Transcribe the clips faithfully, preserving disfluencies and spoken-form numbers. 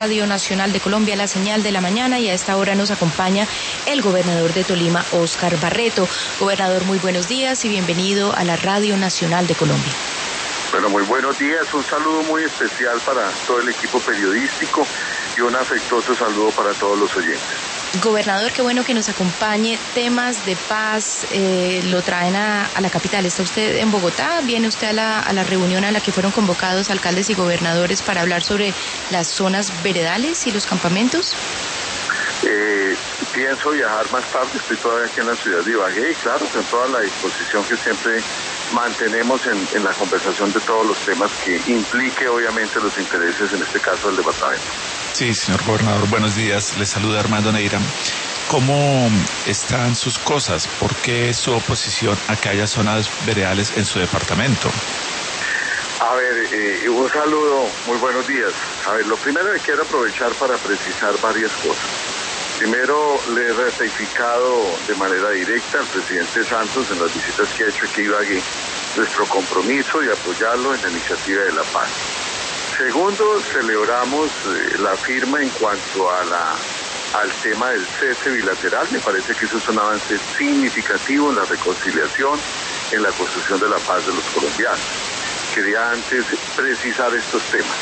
Radio Nacional de Colombia, la señal de la mañana, y a esta hora nos acompaña el gobernador de Tolima, Óscar Barreto. Gobernador, muy buenos días y bienvenido a la Radio Nacional de Colombia. Bueno, muy buenos días, un saludo muy especial para todo el equipo periodístico y un afectuoso saludo para todos los oyentes. Gobernador, qué bueno que nos acompañe. Temas de paz eh, lo traen a, a la capital. ¿Está usted en Bogotá? ¿Viene usted a la, a la reunión a la que fueron convocados alcaldes y gobernadores para hablar sobre las zonas veredales y los campamentos? Eh, pienso viajar más tarde, estoy todavía aquí en la ciudad de Ibagué y claro, con toda la disposición que siempre mantenemos en, en la conversación de todos los temas que implique obviamente los intereses, en este caso del departamento. Sí, señor gobernador, buenos días. Le saluda Armando Neira. ¿Cómo están sus cosas? ¿Por qué su oposición a que haya zonas veredales en su departamento? A ver, eh, un saludo, muy buenos días. A ver, lo primero que quiero aprovechar para precisar varias cosas. Primero, le he ratificado de manera directa al presidente Santos en las visitas que ha hecho aquí a Ibagué nuestro compromiso de apoyarlo en la iniciativa de la paz. Segundo, celebramos eh, la firma en cuanto a la, al tema del cese bilateral. Me parece que eso es un avance significativo en la reconciliación, en la construcción de la paz de los colombianos. Quería antes precisar estos temas.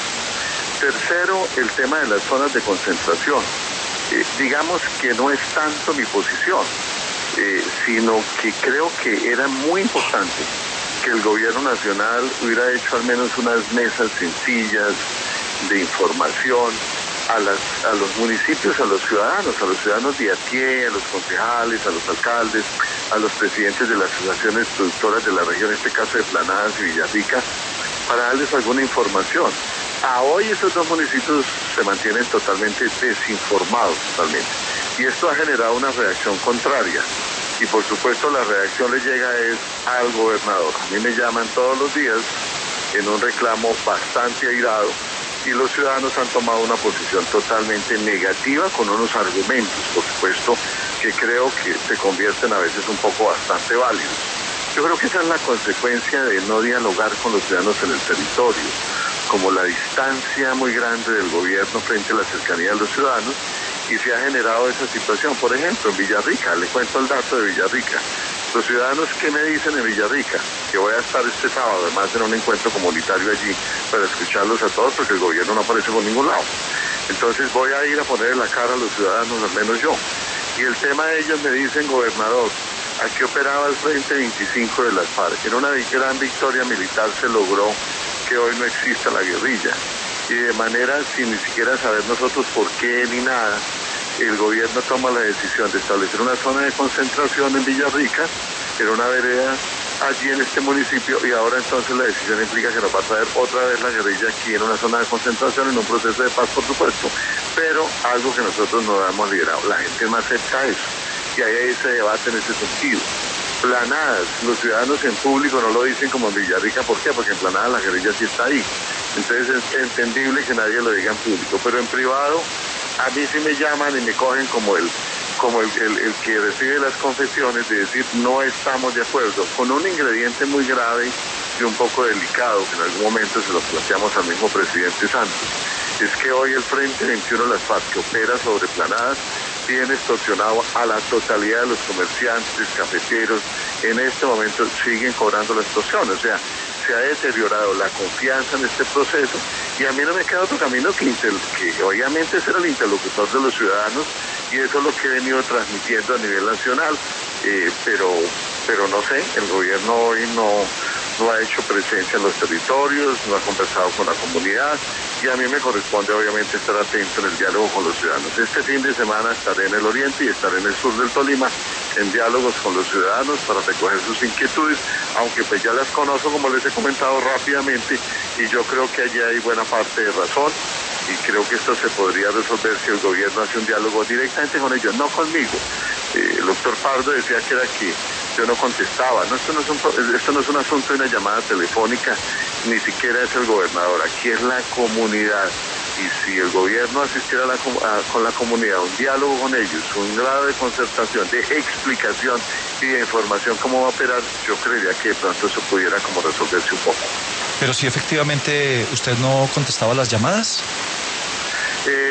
Tercero, el tema de las zonas de concentración. Eh, digamos que no es tanto mi posición, eh, sino que creo que era muy importante que el gobierno nacional hubiera hecho al menos unas mesas sencillas de información a, las, a los municipios, a los ciudadanos, a los ciudadanos de a pie, a los concejales, a los alcaldes, a los presidentes de las asociaciones productoras de la región, en este caso de Planadas y Villarrica, para darles alguna información. A hoy esos dos municipios se mantienen totalmente desinformados totalmente, y esto ha generado una reacción contraria. Y por supuesto la reacción le llega es al gobernador. A mí me llaman todos los días en un reclamo bastante airado y los ciudadanos han tomado una posición totalmente negativa con unos argumentos, por supuesto, que creo que se convierten a veces un poco bastante válidos. Yo creo que esa es la consecuencia de no dialogar con los ciudadanos en el territorio, como la distancia muy grande del gobierno frente a la cercanía de los ciudadanos, y se ha generado esa situación. Por ejemplo, en Villarrica, le cuento el dato de Villarrica. Los ciudadanos, ¿qué me dicen en Villarrica? Que voy a estar este sábado, además en un encuentro comunitario allí, para escucharlos a todos, porque el gobierno no aparece por ningún lado. Entonces voy a ir a poner la cara a los ciudadanos, al menos yo. Y el tema de ellos me dicen, gobernador, aquí operaba el Frente veinticinco de las FARC. En una gran victoria militar se logró que hoy no exista la guerrilla. Y de manera, sin ni siquiera saber nosotros por qué ni nada, el gobierno toma la decisión de establecer una zona de concentración en Villarrica, en una vereda allí en este municipio, y ahora entonces la decisión implica que nos va a traer otra vez la guerrilla aquí en una zona de concentración, en un proceso de paz, por supuesto, pero algo que nosotros no hemos liderado. La gente no acepta eso, y ahí hay ese debate en ese sentido. Planadas, los ciudadanos en público no lo dicen como en Villarrica. ¿Por qué? Porque en Planadas la guerrilla sí está ahí. Entonces es entendible que nadie lo diga en público, pero en privado a mí sí me llaman y me cogen como el como el, el, el que recibe las confesiones de decir no estamos de acuerdo, con un ingrediente muy grave y un poco delicado, que en algún momento se lo planteamos al mismo presidente Santos. Es que hoy el Frente veintiuno de las FARC, que opera sobre Planadas, tiene extorsionado a la totalidad de los comerciantes, cafeteros. En este momento siguen cobrando la extorsión, o sea, se ha deteriorado la confianza en este proceso, y a mí no me queda otro camino que, que obviamente ser el interlocutor de los ciudadanos, y eso es lo que he venido transmitiendo a nivel nacional, eh, pero, pero no sé, el gobierno hoy no, no ha hecho presencia en los territorios, no ha conversado con la comunidad, y a mí me corresponde obviamente estar atento en el diálogo con los ciudadanos. Este fin de semana estaré en el oriente y estaré en el sur del Tolima en diálogos con los ciudadanos para recoger sus inquietudes, aunque pues ya las conozco, como les he comentado rápidamente, y yo creo que allí hay buena parte de razón, y creo que esto se podría resolver si el gobierno hace un diálogo directamente con ellos, no conmigo. Eh, el doctor Pardo decía que era que yo no contestaba. No, esto no es un, esto no es un asunto de una llamada telefónica, ni siquiera es el gobernador, aquí es la comunidad. Y si el gobierno asistiera a la, a, con la comunidad, un diálogo con ellos, un grado de concertación, de explicación y de información cómo va a operar, yo creería que de pronto eso pudiera como resolverse un poco. Pero si efectivamente usted no contestaba las llamadas. Eh,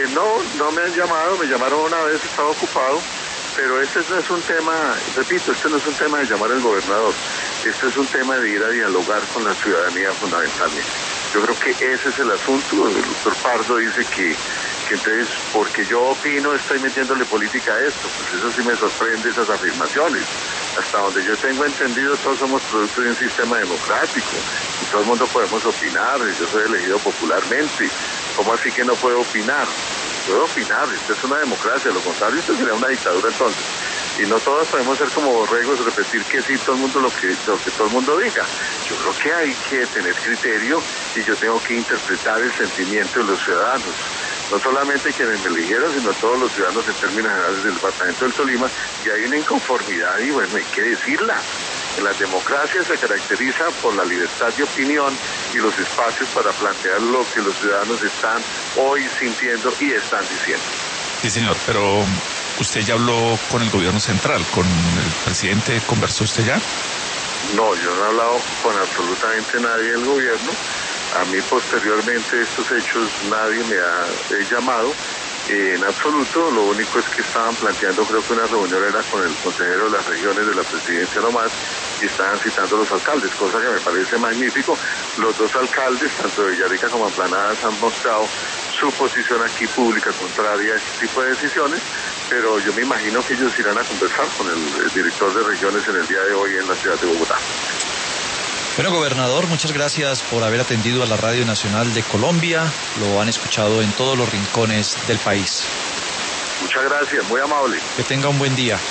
no, no me han llamado, me llamaron una vez, estaba ocupado, pero este no es un tema, repito, este no es un tema de llamar al gobernador, este es un tema de ir a dialogar con la ciudadanía fundamentalmente. Yo creo que ese es el asunto. El doctor Pardo dice que, que entonces, porque yo opino, estoy metiéndole política a esto. Pues eso sí me sorprende, esas afirmaciones. Hasta donde yo tengo entendido, todos somos producto de un sistema democrático y todo el mundo podemos opinar. Yo soy elegido popularmente. ¿Cómo así que no puedo opinar? Puedo opinar, esto es una democracia, lo contrario esto sería una dictadura entonces. Y no todos podemos ser como borregos, repetir que sí, todo el mundo lo que, lo que todo el mundo diga. Yo creo que hay que tener criterio y yo tengo que interpretar el sentimiento de los ciudadanos. No solamente quienes me eligieron, sino todos los ciudadanos en términos generales del departamento del Tolima, y hay una inconformidad y bueno, hay que decirla. La democracia se caracteriza por la libertad de opinión y los espacios para plantear lo que los ciudadanos están hoy sintiendo y están diciendo. Sí, señor, pero usted ya habló con el gobierno central, con el presidente, ¿conversó usted ya? No, yo no he hablado con absolutamente nadie del gobierno. A mí posteriormente estos hechos nadie me ha eh, llamado eh, en absoluto. Lo único es que estaban planteando, creo que una reunión era con el consejero de las regiones de la presidencia nomás, y estaban citando a los alcaldes, cosa que me parece magnífico. Los dos alcaldes, tanto de Villarrica como Emplanadas, han mostrado su posición aquí pública contraria a este tipo de decisiones, pero yo me imagino que ellos irán a conversar con el, el director de regiones en el día de hoy en la ciudad de Bogotá. Bueno, gobernador, muchas gracias por haber atendido a la Radio Nacional de Colombia. Lo han escuchado en todos los rincones del país. Muchas gracias, muy amable. Que tenga un buen día.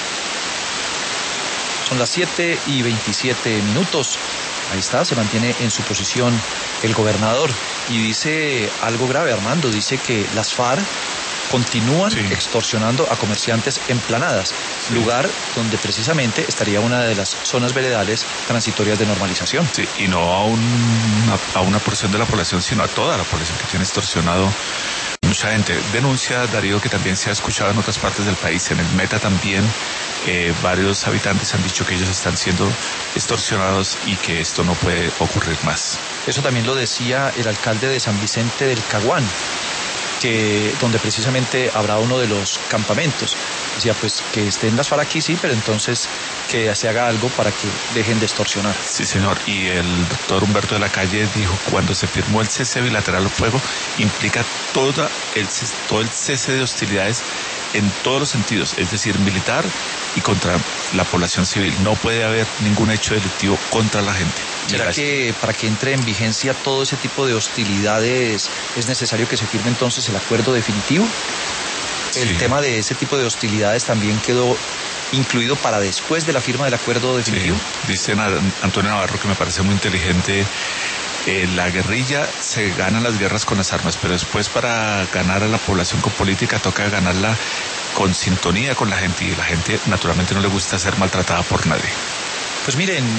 Son las siete y veintisiete minutos. Ahí está, se mantiene en su posición el gobernador y dice algo grave, Armando. Dice que las FARC continúan sí. extorsionando a comerciantes en Planadas, sí. lugar donde precisamente estaría una de las zonas veredales transitorias de normalización. Sí, y no a, un, a una porción de la población, sino a toda la población que tiene extorsionado mucha gente. Denuncia, Darío, que también se ha escuchado en otras partes del país, en el Meta también, eh, varios habitantes han dicho que ellos están siendo extorsionados y que esto no puede ocurrir más. Eso también lo decía el alcalde de San Vicente del Caguán, que donde precisamente habrá uno de los campamentos. Decía, pues, que estén las FARC aquí, sí, pero entonces que se haga algo para que dejen de extorsionar. Sí, señor, y el doctor Humberto de la Calle dijo, cuando se firmó el cese bilateral al fuego, implica toda el, todo el cese de hostilidades en todos los sentidos, es decir, militar y contra la población civil. No puede haber ningún hecho delictivo contra la gente. ¿Será que para que entre en vigencia todo ese tipo de hostilidades es necesario que se firme entonces el acuerdo definitivo? El sí. tema de ese tipo de hostilidades también quedó incluido para después de la firma del acuerdo definitivo. Sí. Dice Antonio Navarro, que me parece muy inteligente, eh, la guerrilla se gana las guerras con las armas, pero después para ganar a la población con política toca ganarla con sintonía con la gente, y la gente naturalmente no le gusta ser maltratada por nadie. Pues miren,